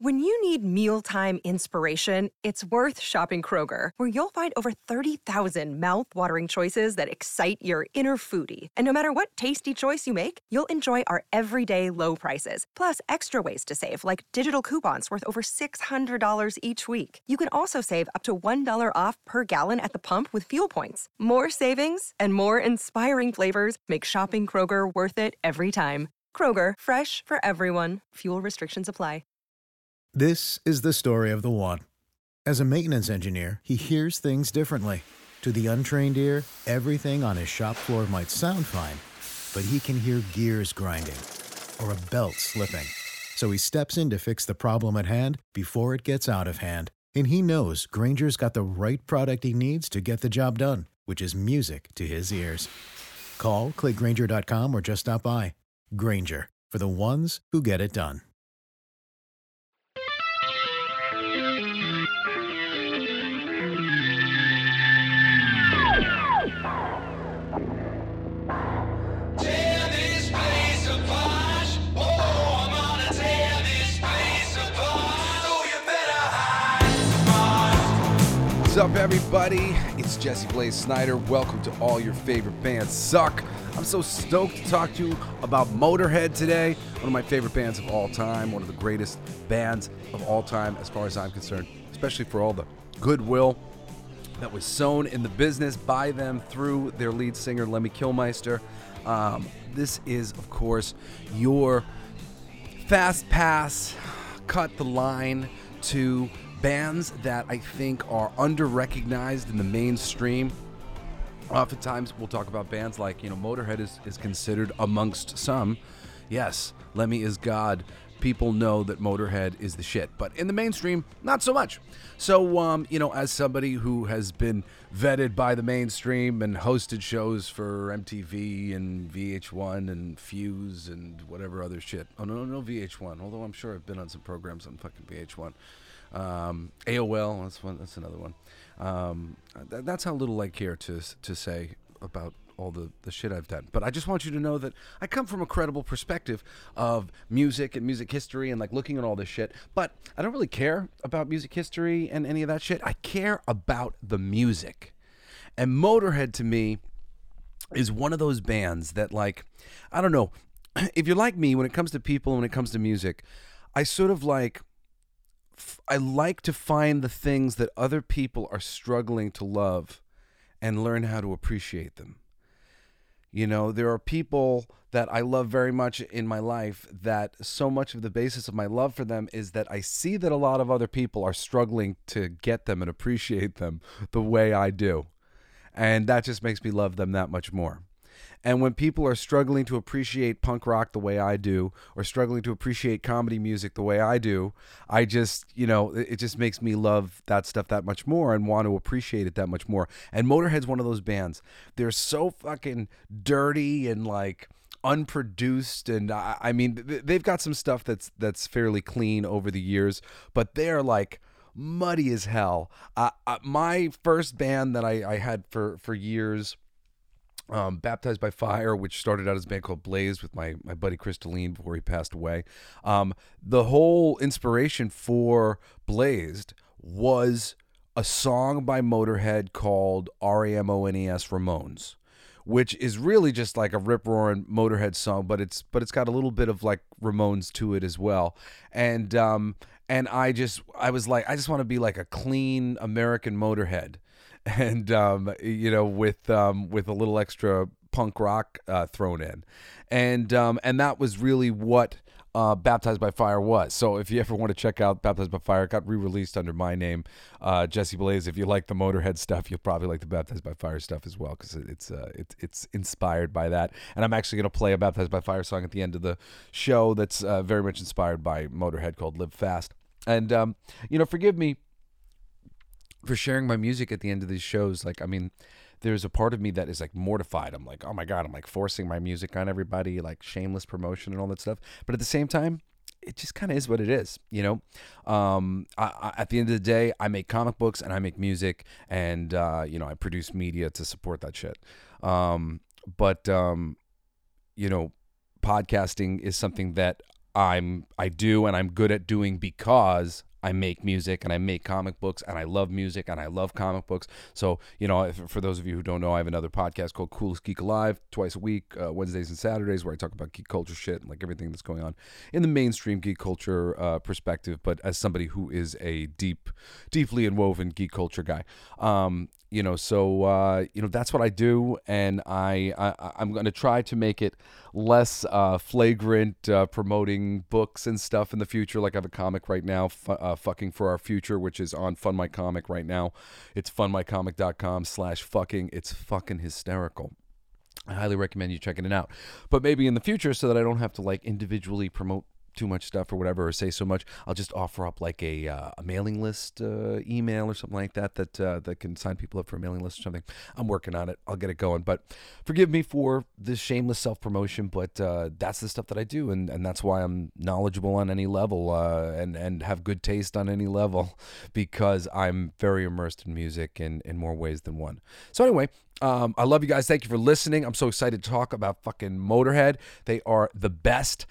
When you need mealtime inspiration, it's worth shopping Kroger, where you'll find over 30,000 mouth-watering choices that excite your inner foodie. And no matter what tasty choice you make, you'll enjoy our everyday low prices, plus extra ways to save, like digital coupons worth over $600 each week. You can also save up to $1 off per gallon at the pump with fuel points. More savings and more inspiring flavors make shopping Kroger worth it every time. Kroger, fresh for everyone. Fuel restrictions apply. This is the story of the one. As a maintenance engineer, he hears things differently. To the untrained ear, everything on his shop floor might sound fine, but he can hear gears grinding or a belt slipping. So he steps in to fix the problem at hand before it gets out of hand. And he knows Grainger's got the right product he needs to get the job done, which is music to his ears. Call, click Grainger.com, or just stop by. Grainger, for the ones who get it done. What's up, everybody? It's Jesse Blaze Snyder. Welcome to All Your Favorite Bands Suck. I'm so stoked to talk to you about Motorhead today, one of my favorite bands of all time, one of the greatest bands of all time as far as I'm concerned, especially for all the goodwill that was sown in the business by them through their lead singer, Lemmy Kilmister. This is, of course, your fast pass, cut the line to bands that I think are under-recognized in the mainstream. Oftentimes we'll talk about bands like, Motorhead is considered amongst some. Yes, Lemmy is God. People know that Motorhead is the shit. But in the mainstream, not so much. So, as somebody who has been vetted by the mainstream and hosted shows for MTV and VH1 and Fuse and whatever other shit. Oh, no VH1. Although I'm sure I've been on some programs on fucking VH1. AOL, that's another one. That's how little I care to say about all the shit I've done. But I just want you to know that I come from a credible perspective of music and music history and like looking at all this shit. But I don't really care about music history and any of that shit. I care about the music. And Motorhead to me is one of those bands that, like, I don't know, if you're like me when it comes to people, when it comes to music, I sort of I like to find the things that other people are struggling to love and learn how to appreciate them. There are people that I love very much in my life that so much of the basis of my love for them is that I see that a lot of other people are struggling to get them and appreciate them the way I do. And that just makes me love them that much more. And when people are struggling to appreciate punk rock the way I do, or struggling to appreciate comedy music the way I do, I just, it just makes me love that stuff that much more and want to appreciate it that much more. And Motorhead's one of those bands. They're so fucking dirty and like unproduced, and I mean, they've got some stuff that's fairly clean over the years, but they're like muddy as hell. My first band that I had for years, Baptized by Fire, which started out as a band called Blaze with my buddy Chris Deline before he passed away. The whole inspiration for Blazed was a song by Motorhead called RAMONES Ramones, which is really just like a rip-roaring Motorhead song, but it's got a little bit of like Ramones to it as well. And I was like, I just want to be like a clean American Motorhead. And with a little extra punk rock thrown in, and that was really what Baptized by Fire was. So if you ever want to check out Baptized by Fire, it got re-released under my name, Jesse Blaze. If you like the Motorhead stuff, you'll probably like the Baptized by Fire stuff as well, because it's inspired by that. And I'm actually going to play a Baptized by Fire song at the end of the show that's very much inspired by Motorhead, called "Live Fast." And forgive me for sharing my music at the end of these shows. Like, I mean, there's a part of me that is like mortified. I'm like, oh my God, I'm like forcing my music on everybody, like shameless promotion and all that stuff. But at the same time, it just kind of is what it is, at the end of the day, I make comic books and I make music, and I produce media to support that shit. But podcasting is something that I do and I'm good at doing because I make music and I make comic books and I love music and I love comic books. So, for those of you who don't know, I have another podcast called Coolest Geek Alive, twice a week, Wednesdays and Saturdays, where I talk about geek culture shit and like everything that's going on in the mainstream geek culture perspective, but as somebody who is a deeply inwoven geek culture guy. That's what I do, and I'm going to try to make it less flagrant, promoting books and stuff in the future. Like I have a comic right now, Fucking for Our Future, which is on Fund My Comic right now. It's fundmycomic.com/fucking. It's fucking hysterical. I highly recommend you checking it out. But maybe in the future, so that I don't have to like individually promote too much stuff or whatever, or say so much, I'll just offer up like a mailing list email or something like that can sign people up for a mailing list or something. I'm working on it. I'll get it going. But forgive me for this shameless self-promotion, but that's the stuff that I do, and that's why I'm knowledgeable on any level and have good taste on any level, because I'm very immersed in music in more ways than one. So anyway, I love you guys. Thank you for listening. I'm so excited to talk about fucking Motorhead. They are the best.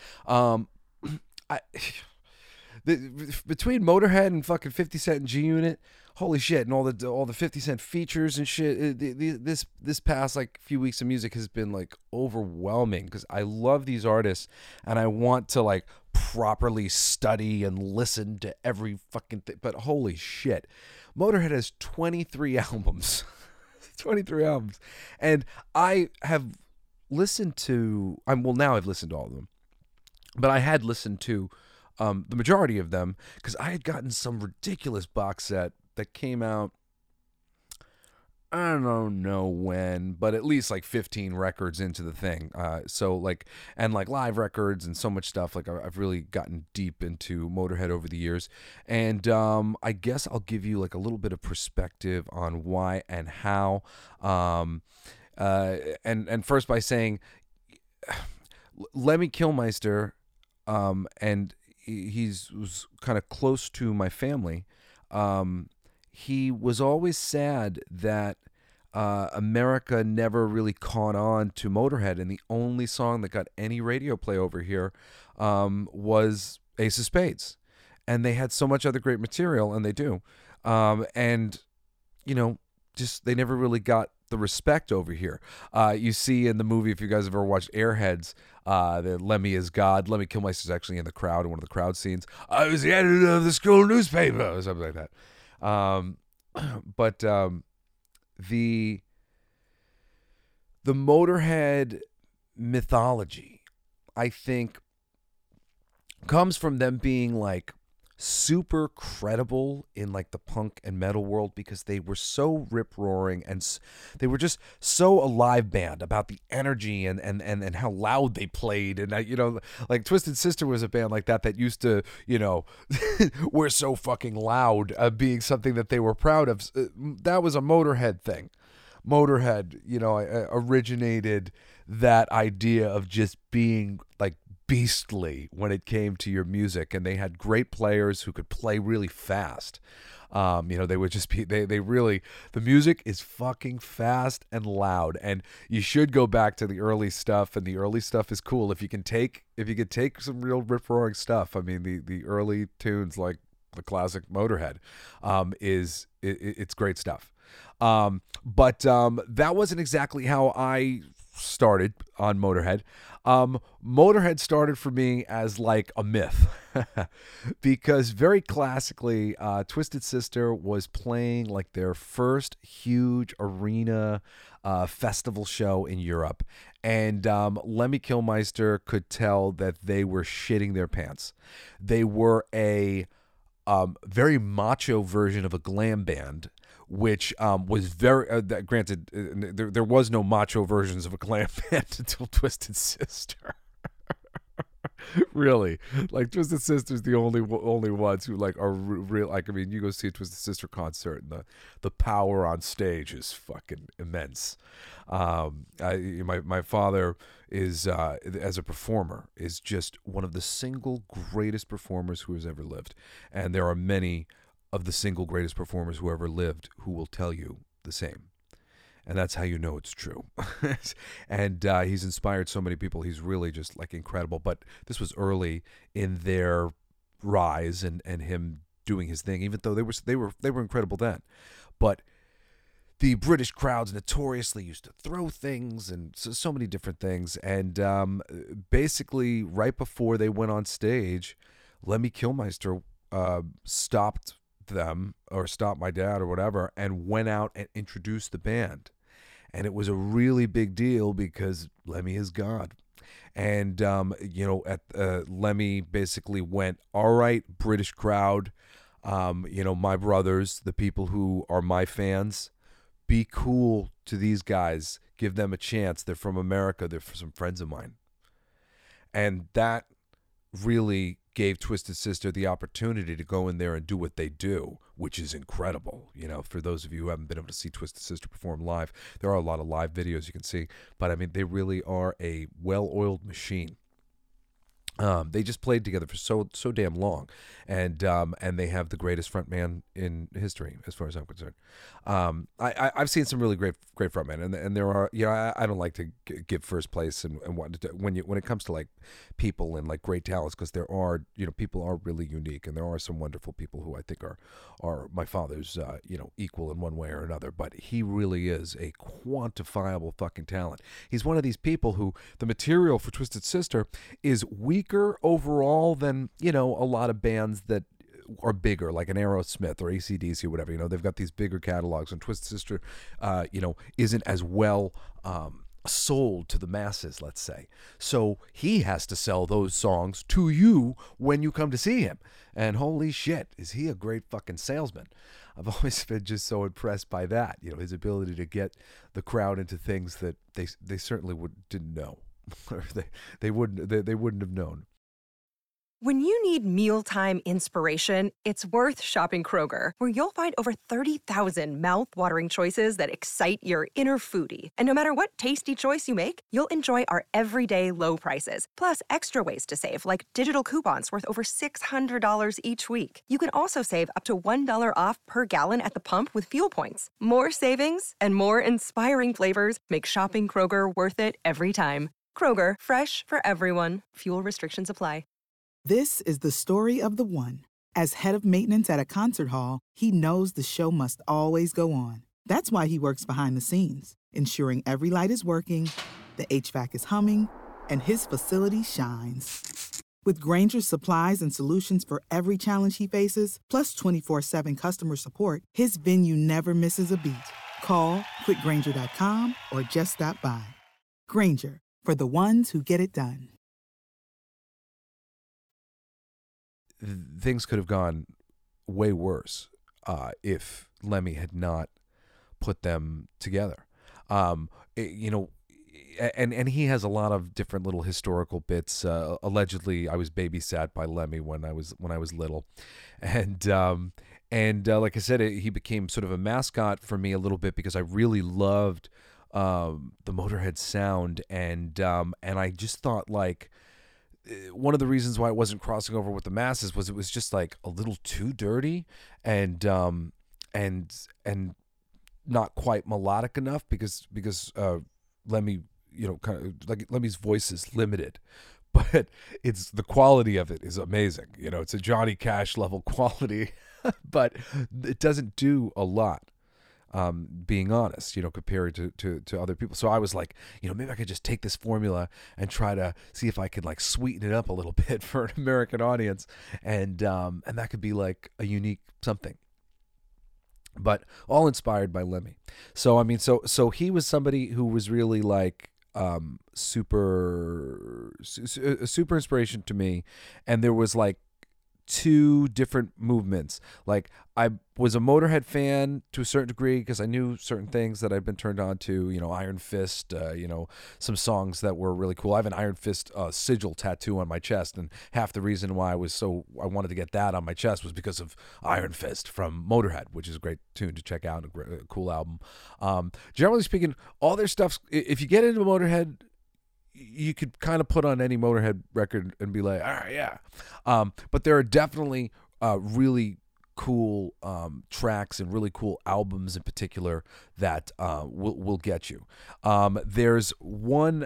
Between Motorhead and fucking 50 Cent and G-Unit, holy shit, and all the 50 Cent features and shit, this past like few weeks of music has been like overwhelming, because I love these artists and I want to like properly study and listen to every fucking thing. But holy shit, Motorhead has 23 albums. 23 albums. And I have listened to, now I've listened to all of them. But I had listened to the majority of them, because I had gotten some ridiculous box set that came out, I don't know when, but at least like 15 records into the thing. And live records and so much stuff. Like I've really gotten deep into Motorhead over the years. And I guess I'll give you like a little bit of perspective on why and how. And first by saying, Lemmy Kilmister, and he was kind of close to my family. He was always sad that America never really caught on to Motorhead, and the only song that got any radio play over here was Ace of Spades. And they had so much other great material, and they do. Just they never really got the respect over here. You see in the movie, if you guys have ever watched Airheads, that Lemmy is God. Lemmy Kilmister is actually in the crowd in one of the crowd scenes. I was the editor of the school newspaper, or something like that. But the Motorhead mythology, I think, comes from them being like super credible in like the punk and metal world, because they were so rip-roaring and they were just so a live band about the energy and how loud they played. And like Twisted Sister was a band like that used to, we're so fucking loud, being something that they were proud of. That was a Motorhead thing. Motorhead, originated that idea of just being like beastly when it came to your music, and they had great players who could play really fast. They would just be, they really, the music is fucking fast and loud, and you should go back to the early stuff, and the early stuff is cool. If you can take some real rip-roaring stuff, I mean, the early tunes like the classic Motorhead, it's great stuff. But that wasn't exactly how I started on Motorhead. Motorhead started for me as like a myth because very classically, Twisted Sister was playing like their first huge arena festival show in Europe, and Lemmy Kilmister could tell that they were shitting their pants. They were a very macho version of a glam band, which was very granted. There was no macho versions of a glam band until Twisted Sister. Really, like Twisted Sister's the only ones who like are real. Like, I mean, you go see a Twisted Sister concert, and the power on stage is fucking immense. My father is as a performer is just one of the single greatest performers who has ever lived, and there are many of the single greatest performers who ever lived who will tell you the same. And that's how you know it's true. And he's inspired so many people. He's really just like incredible. But this was early in their rise and him doing his thing, even though they were incredible then. But the British crowds notoriously used to throw things and so many different things. And basically, right before they went on stage, Lemmy Kilmister stopped them, or stopped my dad or whatever, and went out and introduced the band. And it was a really big deal because Lemmy is God. And, Lemmy basically went, all right, British crowd, my brothers, the people who are my fans, be cool to these guys. Give them a chance. They're from America. They're some friends of mine. And that really gave Twisted Sister the opportunity to go in there and do what they do, which is incredible. For those of you who haven't been able to see Twisted Sister perform live, there are a lot of live videos you can see. But, I mean, they really are a well-oiled machine. They just played together for so damn long, and they have the greatest frontman in history, as far as I'm concerned. I've seen some really great frontmen, and there are, I don't like to give first place and what to do when it comes to like people and like great talents, because there are, people are really unique, and there are some wonderful people who I think are my father's equal in one way or another. But he really is a quantifiable fucking talent. He's one of these people who the material for Twisted Sister is weaker overall than a lot of bands that are bigger, like an Aerosmith or AC/DC or whatever. They've got these bigger catalogs, and Twisted Sister isn't as well sold to the masses, let's say. So he has to sell those songs to you when you come to see him. And holy shit, is he a great fucking salesman. I've always been just so impressed by that, his ability to get the crowd into things that they certainly didn't know. Or they wouldn't have known. When you need mealtime inspiration, it's worth shopping Kroger, where you'll find over 30,000 mouth-watering choices that excite your inner foodie. And no matter what tasty choice you make, you'll enjoy our everyday low prices, plus extra ways to save, like digital coupons worth over $600 each week. You can also save up to $1 off per gallon at the pump with fuel points. More savings and more inspiring flavors make shopping Kroger worth it every time. Kroger, fresh for everyone. Fuel restrictions apply. This is the story of the one. As head of maintenance at a concert hall, he knows the show must always go on. That's why he works behind the scenes, ensuring every light is working, the HVAC is humming, and his facility shines. With Grainger's supplies and solutions for every challenge he faces, plus 24/7 customer support, his venue never misses a beat. Call quickgrainger.com or just stop by. Grainger, for the ones who get it done. Things could have gone way worse if Lemmy had not put them together. And he has a lot of different little historical bits. Allegedly, I was babysat by Lemmy when I was little, and like I said, he became sort of a mascot for me a little bit because I really loved the Motorhead sound, and I just thought like. One of the reasons why it wasn't crossing over with the masses was it was just like a little too dirty and not quite melodic enough because Lemmy, kind of like Lemmy's voice is limited, but it's the quality of it is amazing. It's a Johnny Cash level quality, but it doesn't do a lot. Being honest, compared to other people. So I was like, maybe I could just take this formula and try to see if I could like sweeten it up a little bit for an American audience. And that could be like a unique something, but all inspired by Lemmy. So, I mean, so he was somebody who was really like, super inspiration to me. And there was like two different movements. Like I was a Motorhead fan to a certain degree because I knew certain things that I'd been turned on to, Iron Fist, some songs that were really cool. I have an Iron Fist sigil tattoo on my chest, and half the reason why I wanted to get that on my chest was because of Iron Fist from Motorhead, which is a great tune to check out, a cool album. Generally speaking, all their stuff, if you get into Motorhead, you could kind of put on any Motorhead record and be like, all right, yeah. But there are definitely really cool tracks and really cool albums in particular that will get you. There's one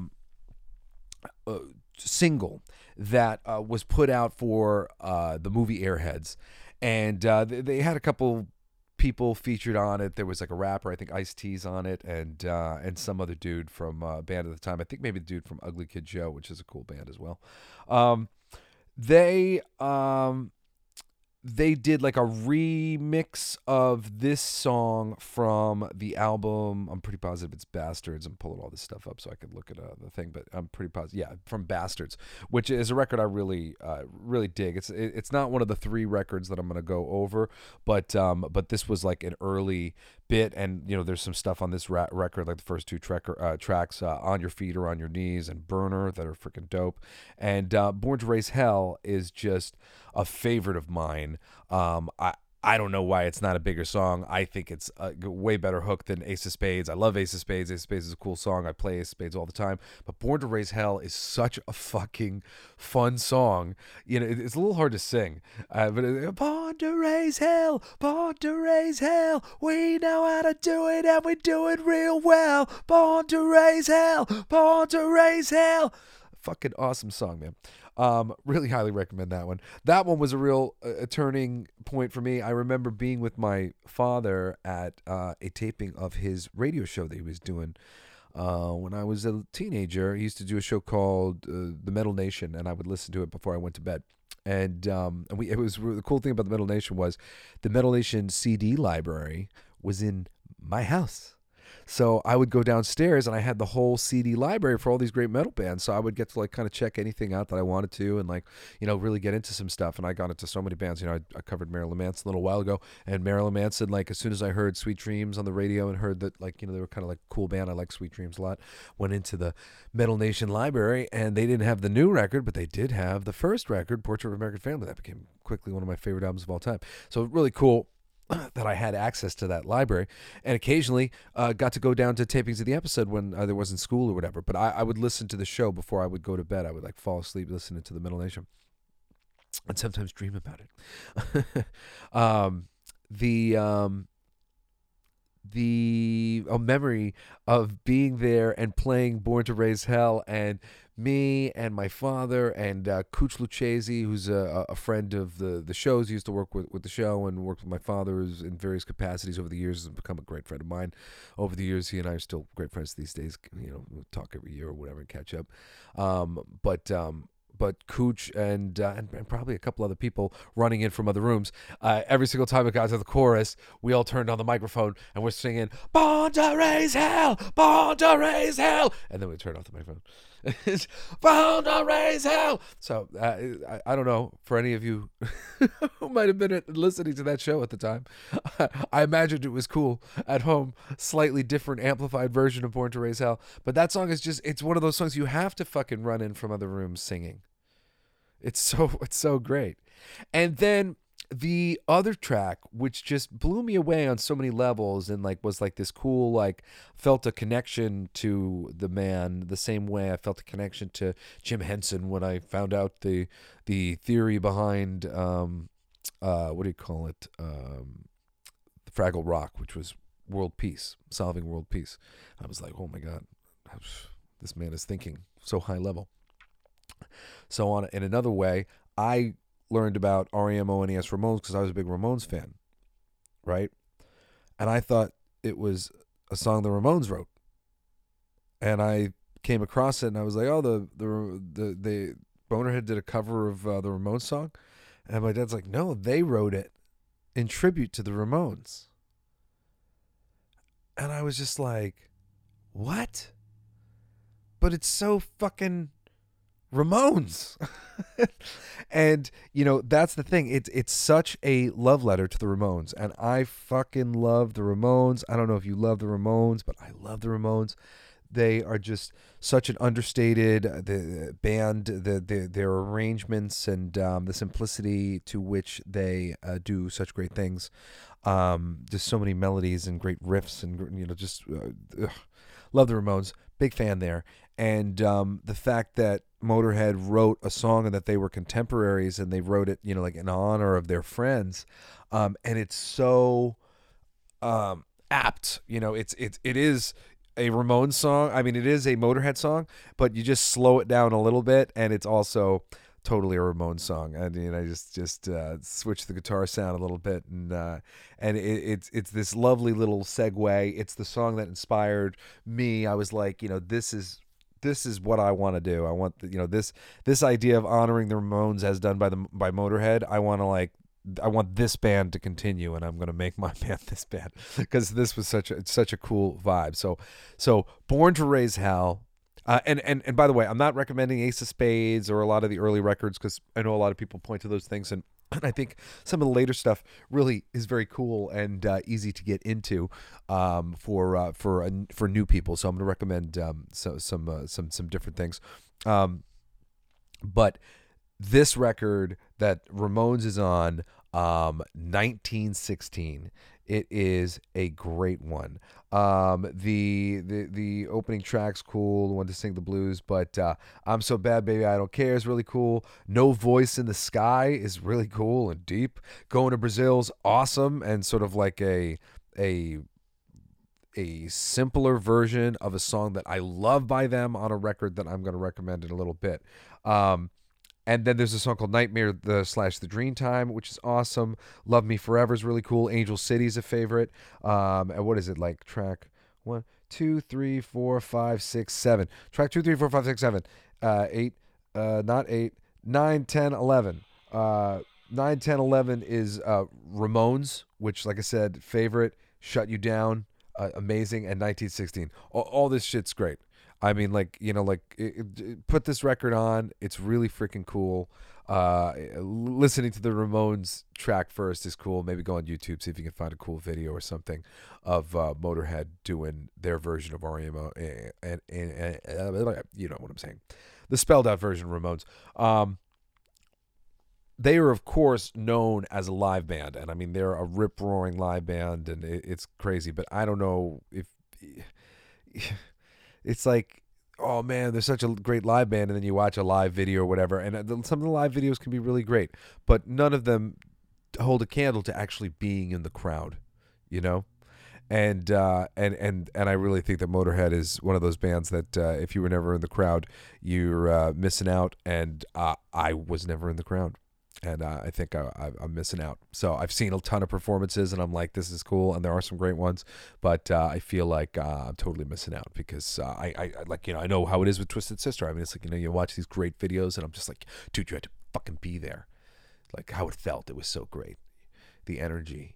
single that was put out for the movie Airheads, and they had a couple people featured on it. There was like a rapper, I think Ice-T's on it, and some other dude from a band at the time. I think maybe the dude from Ugly Kid Joe, which is a cool band as well. They did like a remix of this song from the album. I'm pretty positive it's Bastards. I'm pulling all this stuff up so I could look at the thing, but I'm pretty positive. Yeah, from Bastards, which is a record I really dig. It's not one of the 3 records that I'm going to go over, but this was like an early bit, and there's some stuff on this record, like the first 2 tracks, On Your Feet or On Your Knees and Burner, that are freaking dope. And Born to Raise Hell is just a favorite of mine. I don't know why it's not a bigger song. I think it's a way better hook than Ace of Spades. I love Ace of Spades. Ace of Spades is a cool song. I play Ace of Spades all the time. But Born to Raise Hell is such a fucking fun song. It's a little hard to sing. But Born to Raise Hell, Born to Raise Hell. We know how to do it and we do it real well. Born to Raise Hell, Born to Raise Hell. Fucking awesome song, man. Really highly recommend that one. That one was a real turning point for me. I remember being with my father at a taping of his radio show that he was doing when I was a teenager. He used to do a show called The Metal Nation, and I would listen to it before I went to bed. And it was the cool thing about The Metal Nation was the Metal Nation CD library was in my house. So I would go downstairs and I had the whole CD library for all these great metal bands. So I would get to like kind of check anything out that I wanted to and like, really get into some stuff. And I got into so many bands. I covered Marilyn Manson a little while ago, and Marilyn Manson, like as soon as I heard Sweet Dreams on the radio and heard that like, they were kind of like a cool band. I like Sweet Dreams a lot. Went into the Metal Nation library and they didn't have the new record, but they did have the first record, Portrait of an American Family. That became quickly one of my favorite albums of all time. So really cool that I had access to that library, and occasionally got to go down to tapings of the episode when there wasn't school or whatever. But I would listen to the show before I would go to bed. I would like fall asleep listening to the Metal Nation, and sometimes dream about it. The memory of being there and playing Born to Raise Hell, and me and my father and Cooch Lucchese, who's a friend of the show's. He used to work with the show and worked with my father in various capacities over the years, and become a great friend of mine over the years. He and I are still great friends these days. We talk every year or whatever and catch up. But Cooch and probably a couple other people running in from other rooms. Every single time it got to the chorus, we all turned on the microphone and we're singing, Born to Raise Hell, Born to Raise Hell. And then we turned off the microphone. Born to Raise Hell. So I don't know, for any of you who might have been listening to that show at the time, I imagined it was cool at home. Slightly different amplified version of Born to Raise Hell. But that song is just, it's one of those songs you have to fucking run in from other rooms singing. It's so great. And then the other track, which just blew me away on so many levels and like was like this cool, like felt a connection to the man the same way I felt a connection to Jim Henson when I found out the theory behind what do you call it, Fraggle Rock, which was world peace, solving world peace. I was like, oh my God, this man is thinking so high level. So in another way, I learned about REM, ONES, Ramones because I was a big Ramones fan, right? And I thought it was a song the Ramones wrote, and I came across it and I was like, oh, the Bonerhead did a cover of the Ramones song, and my dad's like, no, they wrote it in tribute to the Ramones, and I was just like, what? But it's so fucking Ramones. And that's the thing, it's such a love letter to the Ramones, and I fucking love the Ramones. I don't know if you love the Ramones, but I love the Ramones. They are just such an understated the band, their arrangements and the simplicity to which they do such great things. Just so many melodies and great riffs, and just love the Ramones. Big fan there. And the fact that Motorhead wrote a song and that they were contemporaries and they wrote it, like in honor of their friends, and it's so apt. It is a Ramones song. I mean, it is a Motorhead song, but you just slow it down a little bit, and it's also totally a Ramones song. I mean, I just switch the guitar sound a little bit, and it's this lovely little segue. It's the song that inspired me. I was like, this is what I want to do. I want this idea of honoring the Ramones as done by Motorhead. I want this band to continue, and I'm going to make my band this band because this was such a cool vibe. So Born to Raise Hell. And by the way, I'm not recommending Ace of Spades or a lot of the early records because I know a lot of people point to those things, and I think some of the later stuff really is very cool and easy to get into for new people. So I'm going to recommend some different things. But this record that Ramones is on, 1916. It is a great one. The opening track's cool, the one to sing the blues, but I'm So Bad Baby I Don't Care is really cool. No Voice in the Sky is really cool and deep. Going to Brazil's awesome and sort of like a simpler version of a song that I love by them on a record that I'm going to recommend in a little bit. And then there's a song called Nightmare / The Dreamtime, which is awesome. Love Me Forever is really cool. Angel City is a favorite. And what is it, like track 1, 2, 3, 4, 5, 6, 7. Track 2, 3, 4, 5, 6, 7. 8, not 8, 9, 10, 11. 9, 10, 11 is Ramones, which, like I said, favorite. Shut You Down, amazing. And 1916. All this shit's great. I mean, put this record on. It's really freaking cool. Listening to the Ramones track first is cool. Maybe go on YouTube, see if you can find a cool video or something of Motorhead doing their version of R.E.M. And you know what I'm saying. The spelled out version of Ramones. They are, of course, known as a live band. And I mean, they're a rip-roaring live band, and it's crazy. But I don't know if... It's like, oh man, they're such a great live band, and then you watch a live video or whatever, and some of the live videos can be really great, but none of them hold a candle to actually being in the crowd, And I really think that Motorhead is one of those bands that if you were never in the crowd, you're missing out, and I was never in the crowd. And I think I'm missing out. So I've seen a ton of performances, and I'm like, this is cool, and there are some great ones. But I feel like I'm totally missing out because I know how it is with Twisted Sister. I mean, it's like, you watch these great videos, and I'm just like, dude, you had to fucking be there. Like how it felt, it was so great. The energy,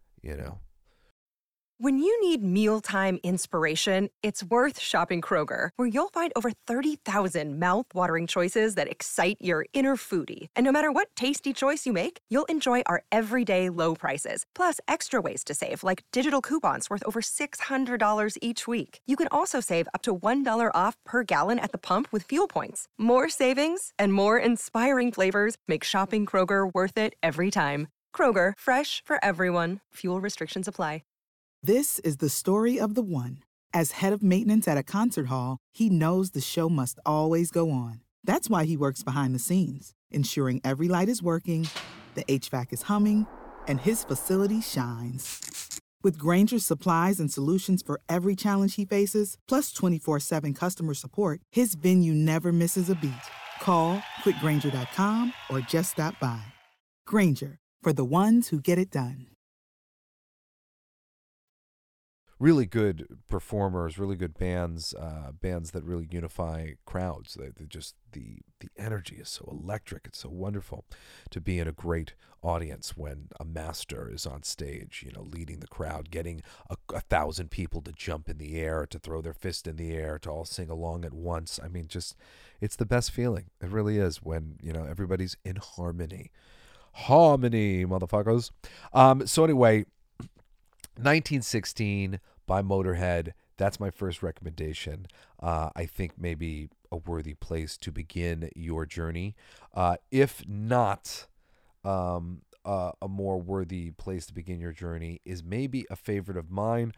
When you need mealtime inspiration, it's worth shopping Kroger, where you'll find over 30,000 mouth-watering choices that excite your inner foodie. And no matter what tasty choice you make, you'll enjoy our everyday low prices, plus extra ways to save, like digital coupons worth over $600 each week. You can also save up to $1 off per gallon at the pump with fuel points. More savings and more inspiring flavors make shopping Kroger worth it every time. Kroger, fresh for everyone. Fuel restrictions apply. This is the story of the one. As head of maintenance at a concert hall, he knows the show must always go on. That's why he works behind the scenes, ensuring every light is working, the HVAC is humming, and his facility shines. With Grainger's supplies and solutions for every challenge he faces, plus 24/7 customer support, his venue never misses a beat. Call quickgrainger.com or just stop by. Grainger, for the ones who get it done. Really good performers, really good bands, bands that really unify crowds. They just the energy is so electric. It's so wonderful to be in a great audience when a master is on stage, leading the crowd, getting 1,000 people to jump in the air, to throw their fist in the air, to all sing along at once. I mean, it's the best feeling. It really is when, everybody's in harmony. Harmony, motherfuckers. So anyway, 1916 by Motorhead. That's my first recommendation. I think maybe a worthy place to begin your journey. If not, a more worthy place to begin your journey is maybe a favorite of mine.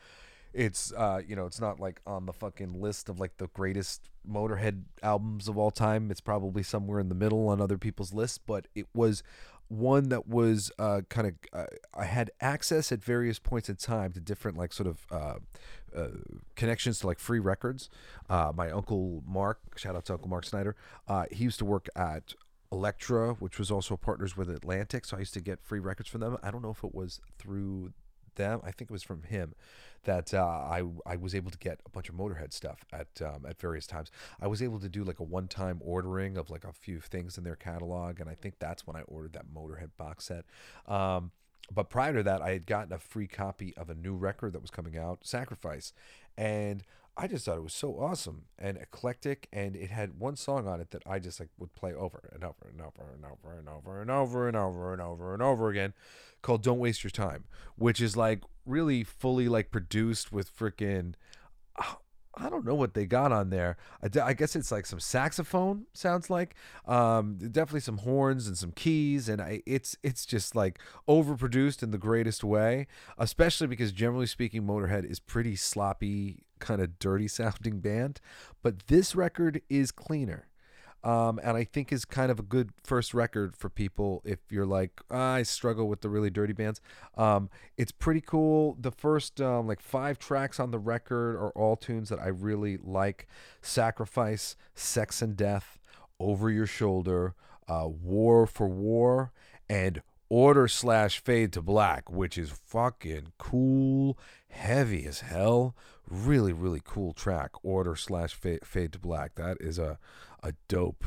It's it's not like on the fucking list of like the greatest Motorhead albums of all time. It's probably somewhere in the middle on other people's lists, but it was one that was I had access at various points in time to different like sort of connections to like free records. My uncle Mark, shout out to Uncle Mark Snyder, he used to work at Elektra, which was also partners with Atlantic, so I used to get free records from them. I don't know if it was through them. I think it was from him that I was able to get a bunch of Motorhead stuff at various times. I was able to do like a one-time ordering of like a few things in their catalog, and I think that's when I ordered that Motorhead box set. But prior to that, I had gotten a free copy of a new record that was coming out, Sacrifice, and I just thought it was so awesome and eclectic, and it had one song on it that I just like would play over and over and over and over and over and over and over and over and over again, called "Don't Waste Your Time," which is like really fully like produced with freaking, I don't know what they got on there. I guess it's like some saxophone, sounds like. Definitely some horns and some keys, and it's just like overproduced in the greatest way, especially because generally speaking, Motorhead is pretty sloppy, kind of dirty sounding band. But this record is cleaner. And I think is kind of a good first record for people if you're like, I struggle with the really dirty bands. It's pretty cool. The first like 5 tracks on the record are all tunes that I really like: Sacrifice, Sex and Death, Over Your Shoulder, War for War, and Order/Fade to Black, which is fucking cool, heavy as hell. Really, really cool track, Order/Fade to Black. That is a dope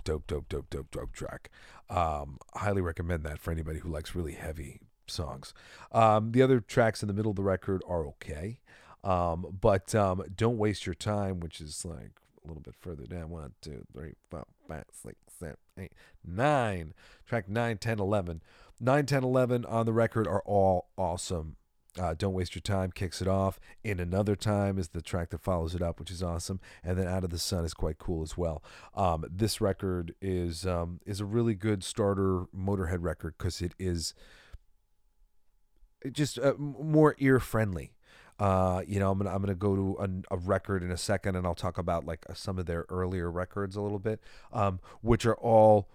track. Highly recommend that for anybody who likes really heavy songs. The other tracks in the middle of the record are okay. But Don't Waste Your Time, which is like a little bit further down, 1, 2, 3, 4, 5, 6, 7, 8, 9. Track 9, 10, 11. 9, 10, 11 on the record are all awesome. Don't Waste Your Time kicks it off. In Another Time is the track that follows it up, which is awesome. And then Out of the Sun is quite cool as well. This record is a really good starter Motorhead record because it is just more ear friendly. I'm gonna go to a record in a second, and I'll talk about like some of their earlier records a little bit, which are all.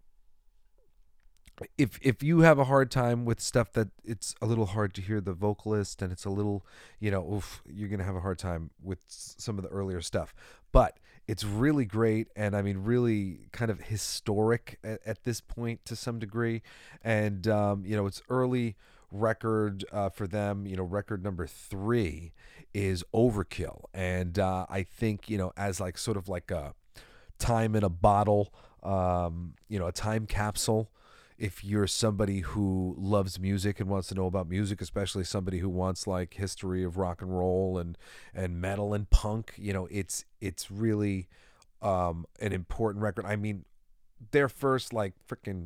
If you have a hard time with stuff that it's a little hard to hear the vocalist and it's a little, you're going to have a hard time with some of the earlier stuff. But it's really great, and I mean really kind of historic at this point to some degree. And, it's early record for them. Record number 3 is Overkill. And I think, as like sort of like a time in a bottle, a time capsule. If you're somebody who loves music and wants to know about music, especially somebody who wants like history of rock and roll and metal and punk, it's really an important record. I mean, their first like freaking,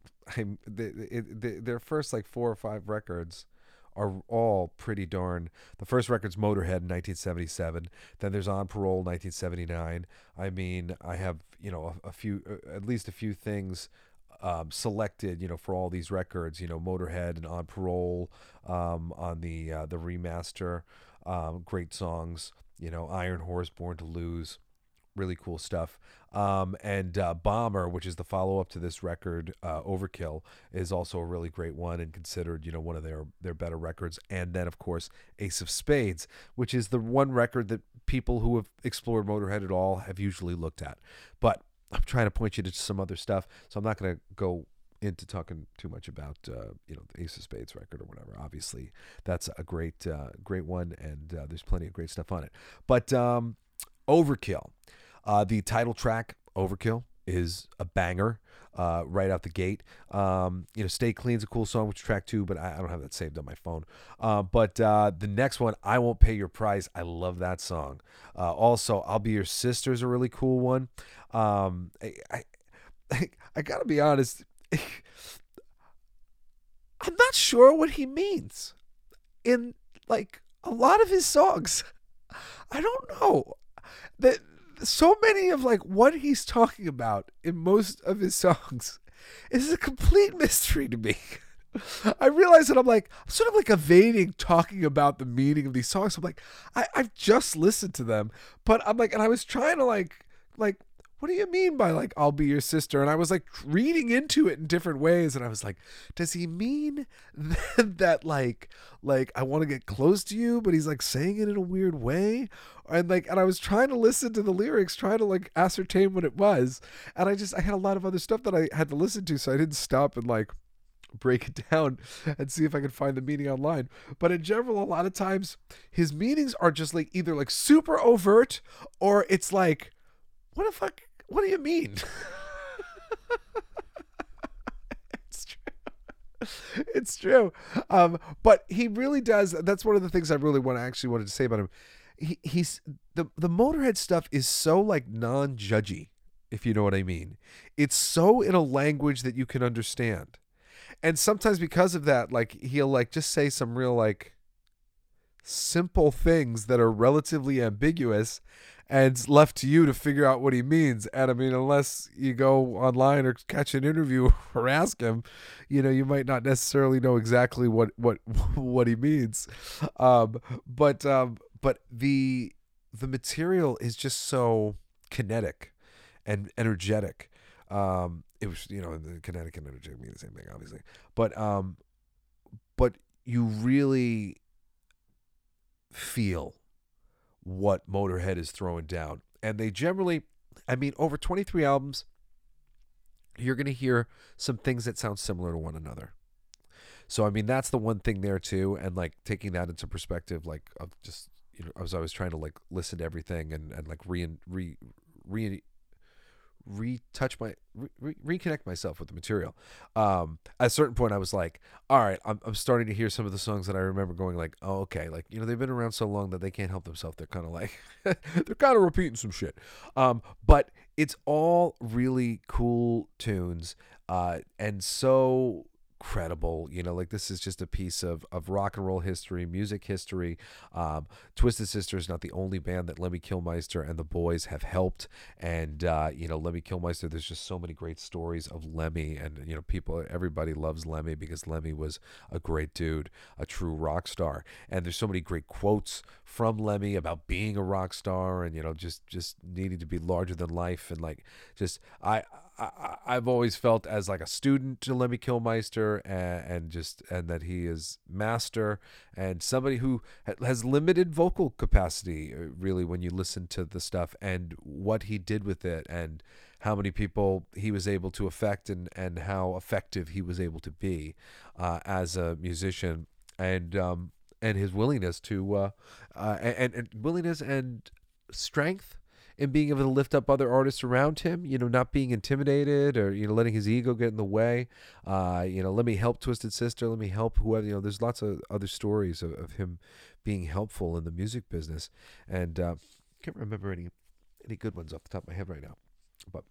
their first like 4 or 5 records are all pretty darn. The first record's Motorhead in 1977. Then there's On Parole 1979. I mean, I have at least a few things selected, for all these records, Motorhead and On Parole, on the remaster, great songs, Iron Horse, Born to Lose, really cool stuff. And Bomber, which is the follow-up to this record, Overkill, is also a really great one and considered, one of their better records. And then, of course, Ace of Spades, which is the one record that people who have explored Motorhead at all have usually looked at. But I'm trying to point you to some other stuff, so I'm not going to go into talking too much about the Ace of Spades record or whatever. Obviously, that's a great one, and there's plenty of great stuff on it. But Overkill, the title track, Overkill, is a banger right out the gate. Stay Clean's a cool song, which is track 2, but I don't have that saved on my phone. But the next one, I Won't Pay Your Price, I love that song. Also, I'll Be Your Sister is a really cool one. I gotta be honest, I'm not sure what he means in like a lot of his songs. I don't know that so many of like what he's talking about in most of his songs is a complete mystery to me. I realize that I'm sort of like evading talking about the meaning of these songs. I'm like, I've just listened to them, but I'm like, and I was trying to like, what do you mean by like, I'll be your sister? And I was like reading into it in different ways. And I was like, does he mean that like I want to get close to you, but he's like saying it in a weird way? And I was trying to listen to the lyrics, trying to like ascertain what it was. And I had a lot of other stuff that I had to listen to. So I didn't stop and like break it down and see if I could find the meaning online. But in general, a lot of times his meanings are just like either like super overt, or it's like, what the fuck? What do you mean? It's true. It's true. But he really does. That's one of the things I really wanted to say about him. He's the Motorhead stuff is so like non-judgy, if you know what I mean. It's so in a language that you can understand. And sometimes because of that, like he'll like just say some real like simple things that are relatively ambiguous, and it's left to you to figure out what he means. And I mean, unless you go online or catch an interview or ask him, you might not necessarily know exactly what he means. But the material is just so kinetic and energetic. It was, the kinetic and energetic mean the same thing, obviously. But you really feel what Motorhead is throwing down. And they generally, I mean, over 23 albums, you're going to hear some things that sound similar to one another. So, I mean, that's the one thing there too. And like taking that into perspective, like of just, I was trying to like listen to everything and like reconnect myself with the material. At a certain point I was like, all right, I'm starting to hear some of the songs that I remember going like, oh, okay, like, they've been around so long that they can't help themselves. They're kind of like they're kind of repeating some shit. But it's all really cool tunes, and so credible. Like this is just a piece of rock and roll history, music history. Twisted Sister is not the only band that Lemmy Kilmister and the boys have helped. And Lemmy Kilmister, there's just so many great stories of Lemmy, and everybody loves Lemmy because Lemmy was a great dude, a true rock star. And there's so many great quotes from Lemmy about being a rock star and just needing to be larger than life. And like just I've always felt as like a student to Lemmy Kilmister, and that he is master and somebody who has limited vocal capacity, really, when you listen to the stuff and what he did with it and how many people he was able to affect and how effective he was able to be as a musician, and his willingness to and willingness and strength in being able to lift up other artists around him, not being intimidated or, letting his ego get in the way. Let me help Twisted Sister. Let me help whoever, there's lots of other stories of him being helpful in the music business. And I can't remember any good ones off the top of my head right now, but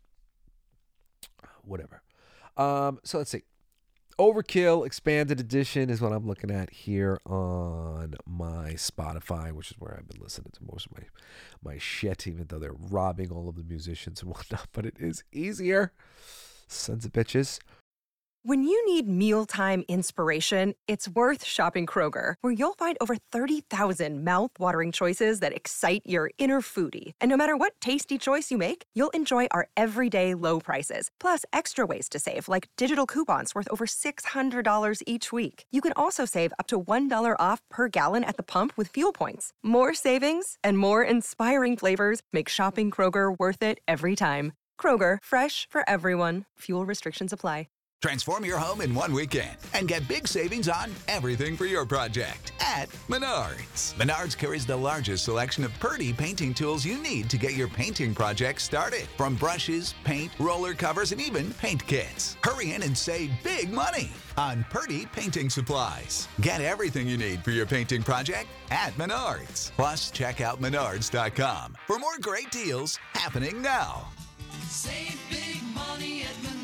whatever. So let's see. Overkill Expanded Edition is what I'm looking at here on my Spotify, which is where I've been listening to most of my shit, even though they're robbing all of the musicians and whatnot. But it is easier. Sons of bitches. When you need mealtime inspiration, it's worth shopping Kroger, where you'll find over 30,000 mouth-watering choices that excite your inner foodie. And no matter what tasty choice you make, you'll enjoy our everyday low prices, plus extra ways to save, like digital coupons worth over $600 each week. You can also save up to $1 off per gallon at the pump with fuel points. More savings and more inspiring flavors make shopping Kroger worth it every time. Kroger, fresh for everyone. Fuel restrictions apply. Transform your home in one weekend and get big savings on everything for your project at Menards. Menards carries the largest selection of Purdy painting tools you need to get your painting project started. From brushes, paint, roller covers, and even paint kits. Hurry in and save big money on Purdy painting supplies. Get everything you need for your painting project at Menards. Plus, check out Menards.com for more great deals happening now. Save big money at Menards.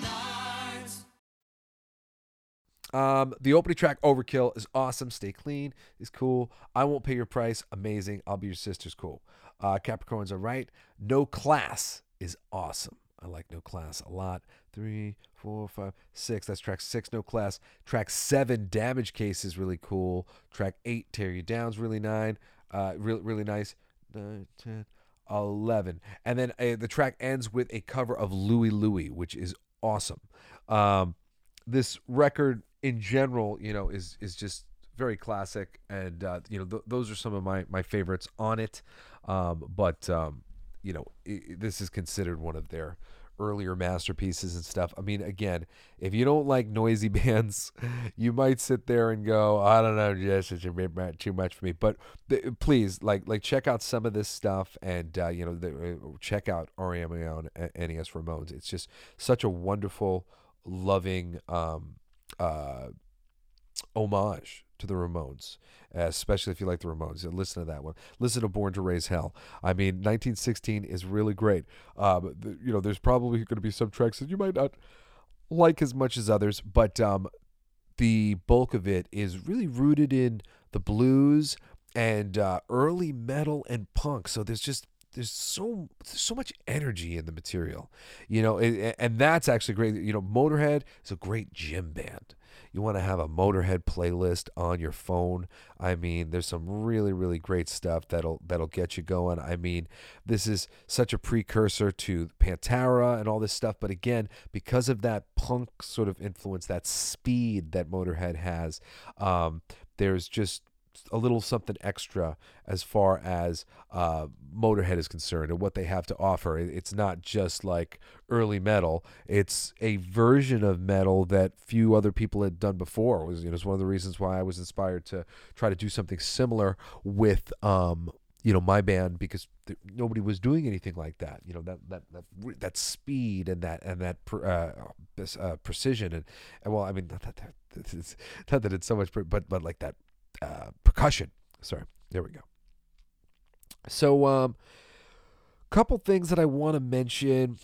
The opening track, Overkill, is awesome. Stay Clean is cool. I Won't Pay Your Price, amazing. I'll Be Your Sister's cool. Capricorns are right. No Class is awesome. I like No Class a lot. 3, 4, 5, 6. That's track 6, No Class. Track 7, Damage Case is really cool. Track 8, Tear You Down's really really nice. 9, 10, 11. And then the track ends with a cover of Louie Louie, which is awesome. This record in general, is just very classic, and those are some of my favorites on it. This is considered one of their earlier masterpieces and stuff. I mean, again, if you don't like noisy bands, you might sit there and go, I don't know, Jess, it's a bit too much for me. But please, check out some of this stuff, and check out REM and NES Ramones. It's just such a wonderful, loving homage to the Ramones, especially if you like the Ramones. Listen to that one. Listen to Born to Raise Hell. I mean, 1916 is really great. There's probably going to be some tracks that you might not like as much as others, but the bulk of it is really rooted in the blues and early metal and punk. So there's so much energy in the material, and that's actually great. Motorhead is a great gym band. You want to have a Motorhead playlist on your phone. I mean, there's some really, really great stuff that'll get you going. I mean, this is such a precursor to Pantera and all this stuff. But again, because of that punk sort of influence, that speed that Motorhead has, there's just a little something extra as far as Motorhead is concerned and what they have to offer. It's not just like early metal. It's a version of metal that few other people had done before. It's one of the reasons why I was inspired to try to do something similar with my band, because nobody was doing anything like that. That speed and that precision and well, I mean, not that it's so much, but like that percussion. Sorry, there we go. So, couple things that I want to mention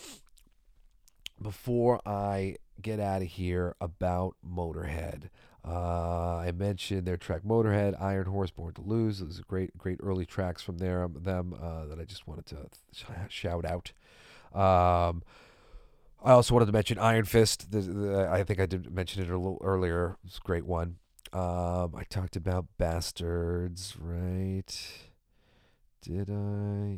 before I get out of here about Motorhead. I mentioned their track Motorhead, Iron Horse, Born to Lose. Those are great early tracks from them that I just wanted to shout out. I also wanted to mention Iron Fist. I think I did mention it a little earlier. It's a great one. I talked about Bastards, right? Did I?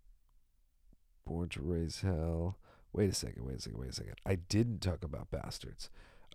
Born to Raise Hell. Wait a second. I didn't talk about Bastards.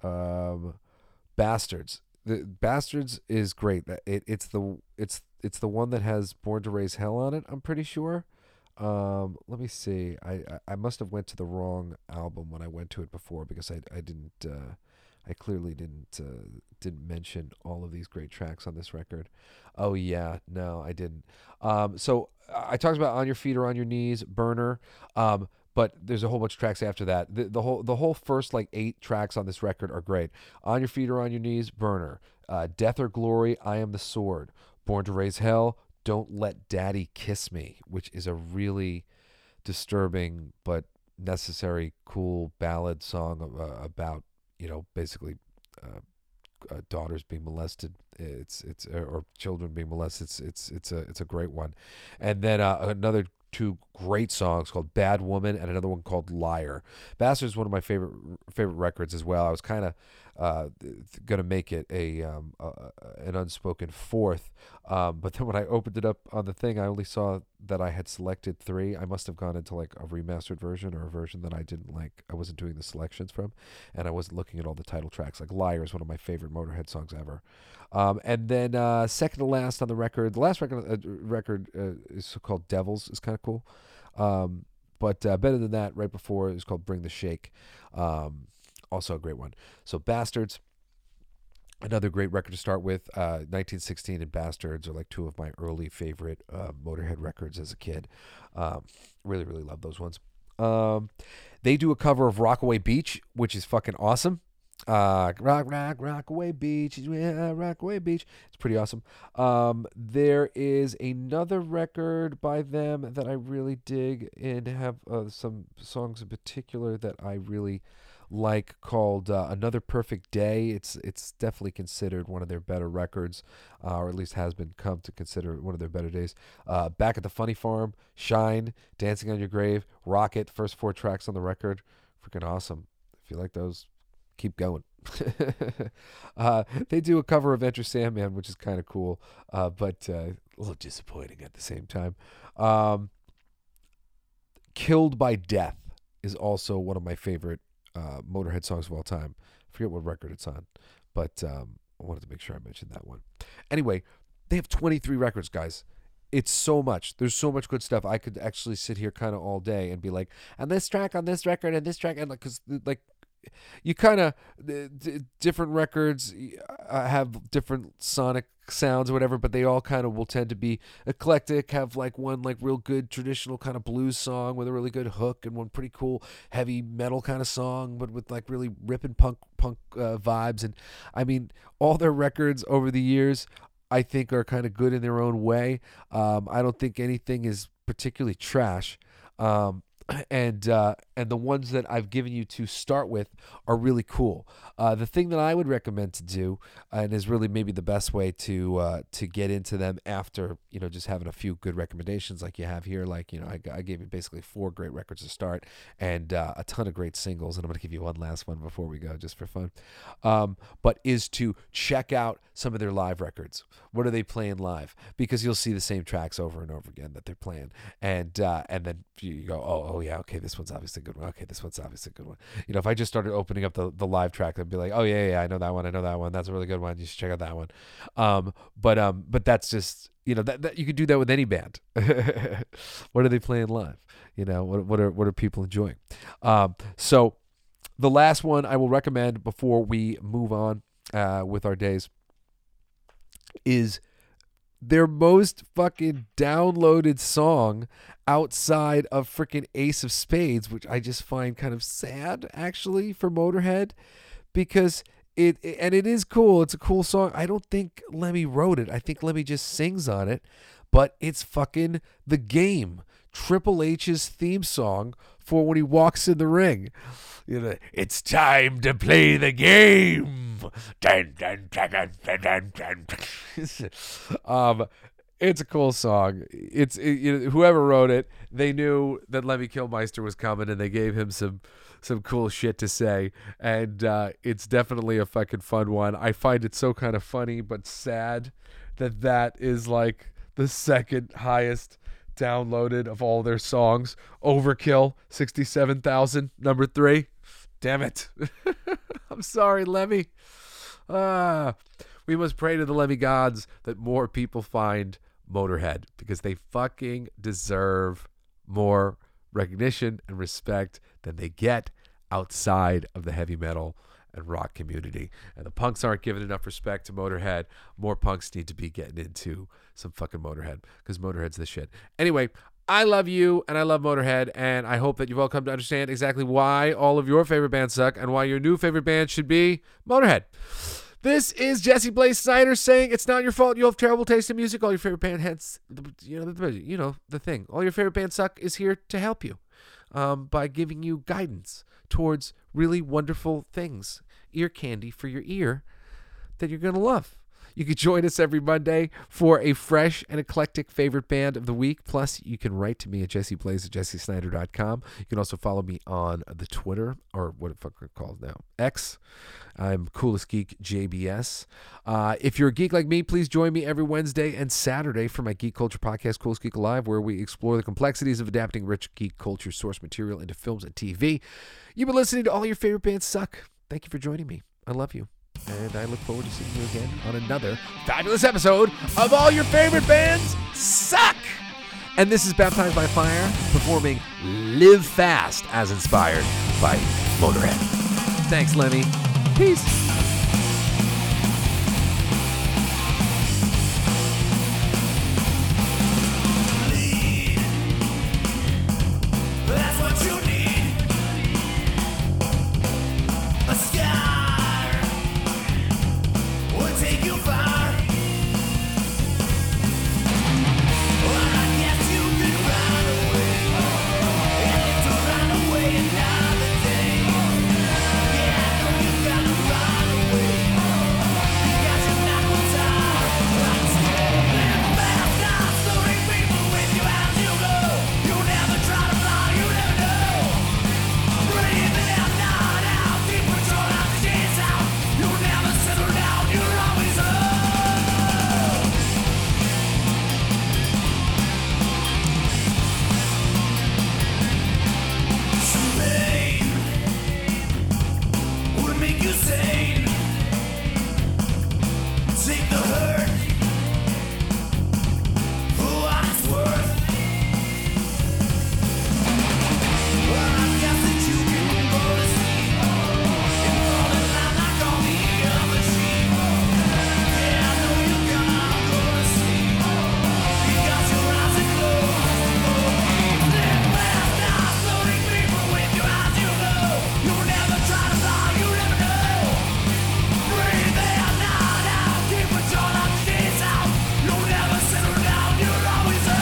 Bastards. The Bastards is great. It's the one that has Born to Raise Hell on it, I'm pretty sure. Let me see. I must have went to the wrong album when I went to it before, because I didn't I clearly didn't mention all of these great tracks on this record. Oh yeah, no, I didn't. So I talked about On Your Feet or On Your Knees, Burner. But there's a whole bunch of tracks after that. The whole first 8 tracks on this record are great. On Your Feet or On Your Knees, Burner. Death or Glory, I Am the Sword. Born to Raise Hell, Don't Let Daddy Kiss Me, which is a really disturbing but necessary, cool ballad song about basically daughters being molested. It's or children being molested. It's a great one. And then another 2 great songs called Bad Woman and another one called Liar. Bastards is one of my favorite records as well. I was kind of gonna make it an unspoken 4th, but then when I opened it up on the thing, I only saw that I had selected 3. I must have gone into a remastered version or a version that I didn't like. I wasn't doing the selections from, and I wasn't looking at all the title tracks. Liar is one of my favorite Motorhead songs ever. And then second to last on the record, the last record is called Devils. It's kind of cool. But better than that, right before, is called Bring the Shake. Also a great one. So Bastards, another great record to start with. 1916 and Bastards are 2 of my early favorite Motorhead records as a kid. Really, really love those ones. They do a cover of Rockaway Beach, which is fucking awesome. Rockaway Beach, yeah, Rockaway Beach. It's pretty awesome. There is another record by them that I really dig and have some songs in particular that I really like called Another Perfect Day. It's definitely considered one of their better records, or at least has been come to consider one of their better days. Back at the Funny Farm, Shine, Dancing on Your Grave, Rocket, first 4 tracks on the record. Freaking awesome. If you like those, keep going. They do a cover of Enter Sandman, which is kind of cool, but a little disappointing at the same time. Killed by Death is also one of my favorite Motorhead songs of all time. I forget what record it's on, but I wanted to make sure I mentioned that one. Anyway, they have 23 records, guys. It's so much. There's so much good stuff. I could actually sit here kind of all day and be like, and this track on this record and this track, and because like you kind of different records have different sonic sounds or whatever, but they all kind of will tend to be eclectic, have like one like real good traditional kind of blues song with a really good hook, and one pretty cool heavy metal kind of song but with like really ripping punk vibes. And I mean, all their records over the years I think are kind of good in their own way. I don't think anything is particularly trash. And the ones that I've given you to start with are really cool. The thing that I would recommend to do, and is really maybe the best way to get into them after just having a few good recommendations like you have here. Like I gave you basically 4 great records to start and a ton of great singles, and I'm gonna give you one last one before we go just for fun. But is to check out some of their live records. What are they playing live? Because you'll see the same tracks over and over again that they're playing, and then you go, oh yeah, okay, this one's obviously a good one. Okay, this one's obviously a good one. If I just started opening up the live track, I'd be like, oh yeah, I know that one. That's a really good one. You should check out that one. But that's just that you could do that with any band. What are they playing live? What are people enjoying? So the last one I will recommend before we move on with our days is their most fucking downloaded song outside of freaking Ace of Spades, which I just find kind of sad actually for Motorhead, because it is cool. It's a cool song. I don't think Lemmy wrote it. I think Lemmy just sings on it, but it's fucking The Game, Triple H's theme song for when he walks in the ring. It's time to play the game. Dun, dun, dun, dun, dun, dun, dun. It's a cool song. Whoever wrote it, they knew that Lemmy Kilmister was coming, and they gave him some cool shit to say. And it's definitely a fucking fun one. I find it so kind of funny but sad that is like the second highest downloaded of all their songs. Overkill, 67,000, number 3. Damn it. I'm sorry, Lemmy. We must pray to the Lemmy gods that more people find Motorhead, because they fucking deserve more recognition and respect than they get outside of the heavy metal and rock community. And the punks aren't giving enough respect to Motorhead. More punks need to be getting into some fucking Motorhead, because Motorhead's the shit. Anyway, I love you and I love Motorhead, and I hope that you've all come to understand exactly why all of your favorite bands suck and why your new favorite band should be Motorhead. This is Jesse Blaze Snyder saying it's not your fault you have terrible taste in music. All your favorite band heads, the thing. All your favorite bands suck is here to help you by giving you guidance towards really wonderful things, ear candy for your ear that you're going to love. You can join us every Monday for a fresh and eclectic favorite band of the week. Plus, you can write to me at jesseblaze@jessesnyder.com. You can also follow me on the Twitter, or what the fuck it's called now, X. I'm Coolest Geek JBS. If you're a geek like me, please join me every Wednesday and Saturday for my geek culture podcast, Coolest Geek Alive, where we explore the complexities of adapting rich geek culture source material into films and TV. You've been listening to All Your Favorite Bands Suck. Thank you for joining me. I love you. And I look forward to seeing you again on another fabulous episode of All Your Favorite Bands Suck. And this is Baptized by Fire, performing Live Fast as inspired by Motorhead. Thanks, Lemmy. Peace. That's what you need. A scar will take you far. Well, I guess you could run away. And to run away another day. take the hurt for what it's worth. Well, I guess that you can go to sleep and fall in line like all the other sheep. Yeah, I know you're gonna go to sleep. You got your eyes closed. Live fast now, floating people with your eyes you know. You'll never try to fly, you never know. Breathe in, not out, keep control of the days out. You'll never settle down, you're always up.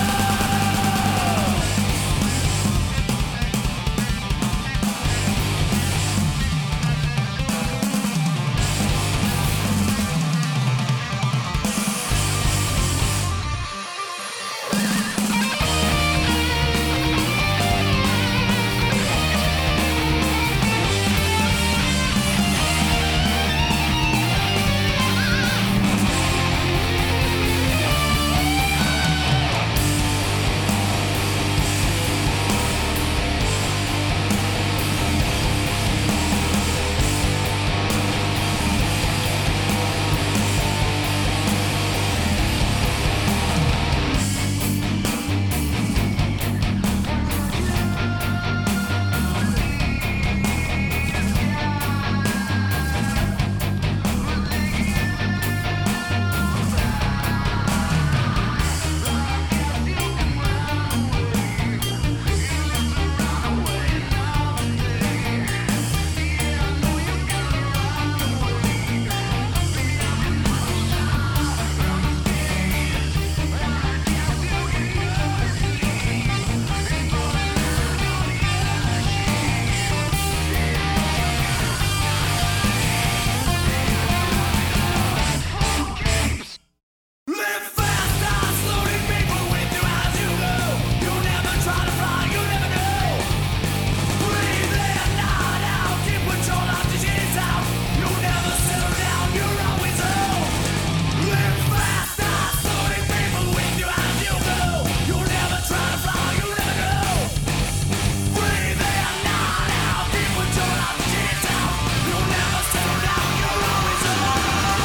Live fast, not floating people with your eyes you know. You'll never try to fly, you never know. Breathe in, not out, keep control of the days out. You'll never settle down, you're always out. Live fast, not floating people with your eyes you know. You'll never try to fly, you never know. Breathe in, not out, keep control of the days out. You'll never settle down, you're always out.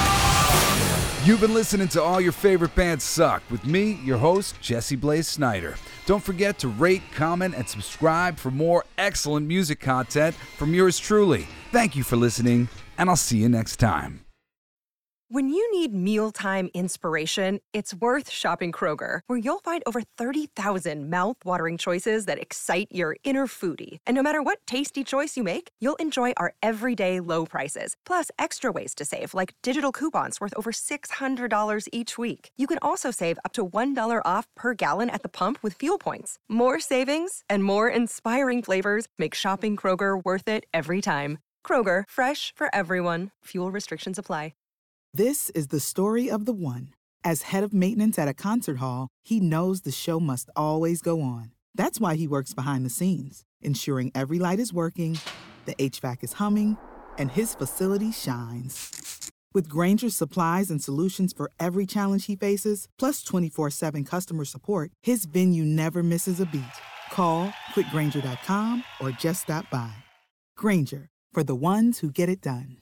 You've been listening to All Your Favorite Bands Suck with me, your host, Jesse Blaze Snyder. Don't forget to rate, comment, and subscribe for more excellent music content from yours truly. Thank you for listening, and I'll see you next time. When you need mealtime inspiration, it's worth shopping Kroger, where you'll find over 30,000 mouth-watering choices that excite your inner foodie. And no matter what tasty choice you make, you'll enjoy our everyday low prices, plus extra ways to save, like digital coupons worth over $600 each week. You can also save up to $1 off per gallon at the pump with fuel points. More savings and more inspiring flavors make shopping Kroger worth it every time. Kroger, fresh for everyone. Fuel restrictions apply. This is the story of the one. As head of maintenance at a concert hall, he knows the show must always go on. That's why he works behind the scenes, ensuring every light is working, the HVAC is humming, and his facility shines. With Grainger's supplies and solutions for every challenge he faces, plus 24/7 customer support, his venue never misses a beat. Call quickgrainger.com or just stop by. Grainger, for the ones who get it done.